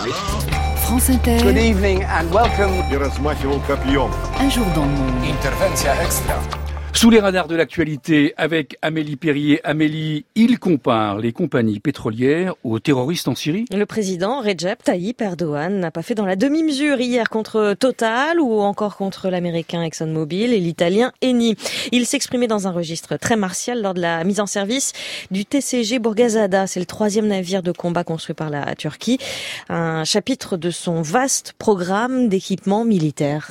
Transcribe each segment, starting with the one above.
France Inter. Good evening and welcome. Un jour dans le monde. Intervention extra. Sous les radars de l'actualité, avec Amélie Perrier. Amélie, il compare les compagnies pétrolières aux terroristes en Syrie. Le président Recep Tayyip Erdogan n'a pas fait dans la demi-mesure hier contre Total ou encore contre l'américain ExxonMobil et l'italien Eni. Il s'exprimait dans un registre très martial lors de la mise en service du TCG Burgazada. C'est le 3e navire de combat construit par la Turquie. Un chapitre de son vaste programme d'équipement militaire.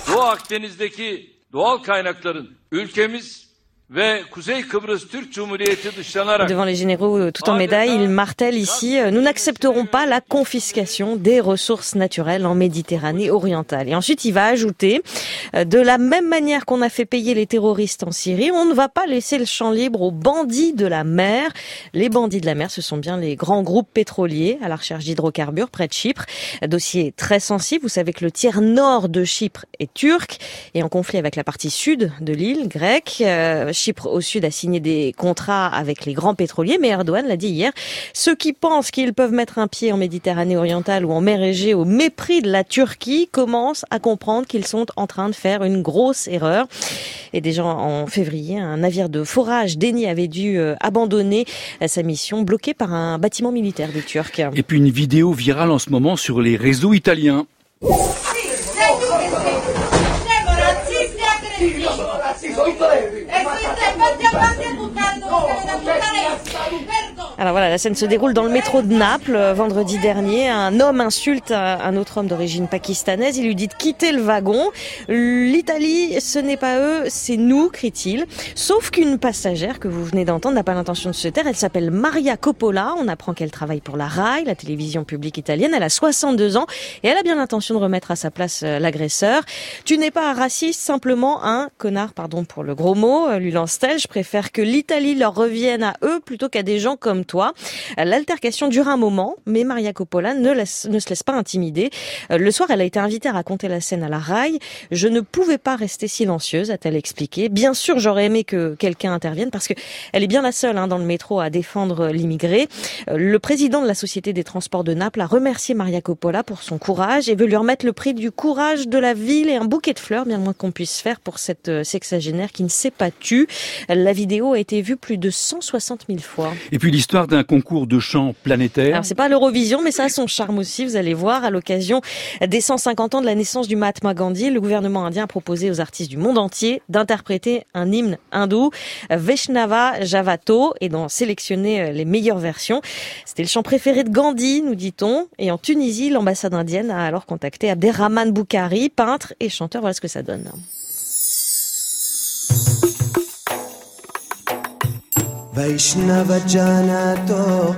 Devant les généraux tout en médaille, il martèle ici « Nous n'accepterons pas la confiscation des ressources naturelles en Méditerranée orientale ». Et ensuite, il va ajouter « De la même manière qu'on a fait payer les terroristes en Syrie, on ne va pas laisser le champ libre aux bandits de la mer ». Les bandits de la mer, ce sont bien les grands groupes pétroliers à la recherche d'hydrocarbures près de Chypre. Dossier très sensible. Vous savez que le tiers nord de Chypre est turc et en conflit avec la partie sud de l'île grecque. Chypre au sud a signé des contrats avec les grands pétroliers, mais Erdogan l'a dit hier, ceux qui pensent qu'ils peuvent mettre un pied en Méditerranée orientale ou en mer Égée au mépris de la Turquie commencent à comprendre qu'ils sont en train de faire une grosse erreur. Et déjà en février, un navire de forage d'Eni avait dû abandonner sa mission, bloqué par un bâtiment militaire des Turcs. Et puis une vidéo virale en ce moment sur les réseaux italiens. Alors voilà, la scène se déroule dans le métro de Naples. Vendredi dernier, un homme insulte un autre homme d'origine pakistanaise. Il lui dit de quitter le wagon. L'Italie, ce n'est pas eux, c'est nous, crie-t-il. Sauf qu'une passagère que vous venez d'entendre n'a pas l'intention de se taire. Elle s'appelle Maria Coppola. On apprend qu'elle travaille pour la RAI, la télévision publique italienne. Elle a 62 ans et elle a bien l'intention de remettre à sa place l'agresseur. Tu n'es pas un raciste, simplement un connard, pardon pour le gros mot, lui lance-t-elle. Je préfère que l'Italie leur revienne à eux plutôt qu'à des gens comme toi. L'altercation dure un moment, mais Maria Coppola ne se laisse pas intimider. Le soir, elle a été invitée à raconter la scène à la RAI. Je ne pouvais pas rester silencieuse, a-t-elle expliqué. Bien sûr, j'aurais aimé que quelqu'un intervienne parce que elle est bien la seule dans le métro à défendre l'immigré. Le président de la Société des transports de Naples a remercié Maria Coppola pour son courage et veut lui remettre le prix du courage de la ville et un bouquet de fleurs, bien moins qu'on puisse faire pour cette sexagénaire qui ne s'est pas tue. La vidéo a été vue plus de 160 000 fois. Et puis l'histoire d'un concours de chant planétaire. Alors c'est pas l'Eurovision, mais ça a son charme aussi, vous allez voir. À l'occasion des 150 ans de la naissance du Mahatma Gandhi, le gouvernement indien a proposé aux artistes du monde entier d'interpréter un hymne hindou, Vaishnava Javato, et d'en sélectionner les meilleures versions. C'était le chant préféré de Gandhi, nous dit-on. Et en Tunisie, l'ambassade indienne a alors contacté Abderrahmane Boukhari, peintre et chanteur. Voilà ce que ça donne. Vaishnava Janato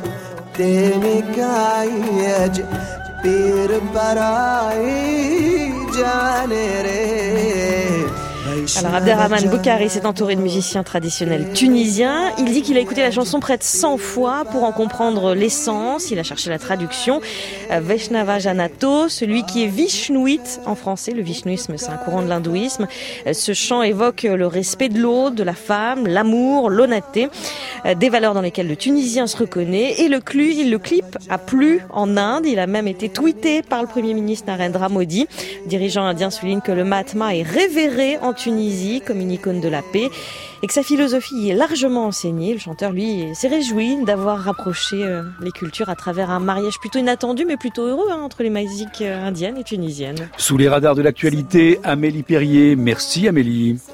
Temikayaj Pir Barai Janere. Alors Abderrahmane Boukhari s'est entouré de musiciens traditionnels tunisiens. Il dit qu'il a écouté la chanson près de 100 fois pour en comprendre l'essence. Il a cherché la traduction. Vaishnava Janato, celui qui est vishnouite en français. Le vishnouisme, c'est un courant de l'hindouisme. Ce chant évoque le respect de l'autre, de la femme, l'amour, l'honnêteté. Des valeurs dans lesquelles le Tunisien se reconnaît. Et le clip a plu en Inde. Il a même été tweeté par le Premier ministre Narendra Modi. Le dirigeant indien souligne que le Mahatma est révéré en Tunisie comme une icône de la paix et que sa philosophie est largement enseignée. Le chanteur, lui, s'est réjoui d'avoir rapproché les cultures à travers un mariage plutôt inattendu mais plutôt heureux entre les musiques indiennes et tunisiennes. Sous les radars de l'actualité, Amélie Perrier. Merci Amélie.